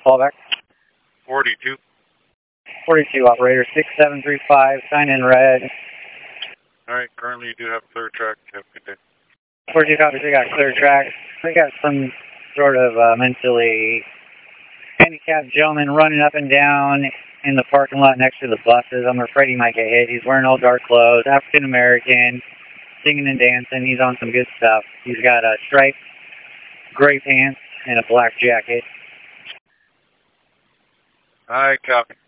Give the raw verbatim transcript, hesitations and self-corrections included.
callback. forty-two. forty-two, operator six seven three five, sign in red. All right, currently you do have clear track. Have a good day. forty-two copies, we got clear track. We got some sort of uh, mentally handicapped gentleman running up and down in the parking lot next to the buses. I'm afraid he might get hit. He's wearing all dark clothes, African American, singing and dancing. He's on some good stuff. He's got a striped gray pants and a black jacket. All right, copy.